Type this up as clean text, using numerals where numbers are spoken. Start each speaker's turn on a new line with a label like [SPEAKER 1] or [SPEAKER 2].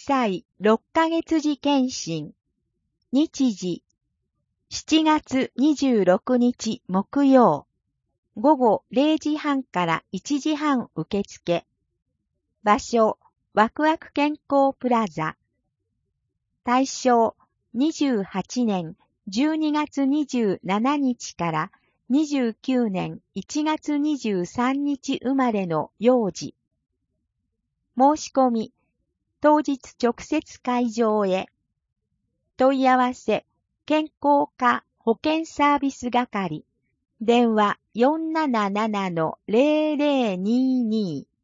[SPEAKER 1] 歳6ヶ月時検診。日時、7月26日木曜。午後0時半から1時半受付。場所、ワクワク健康プラザ。対象、28年12月27日から29年1月23日生まれの幼児。申し込み、当日直接会場へ。問い合わせ、健康課保健サービス係。電話477-0022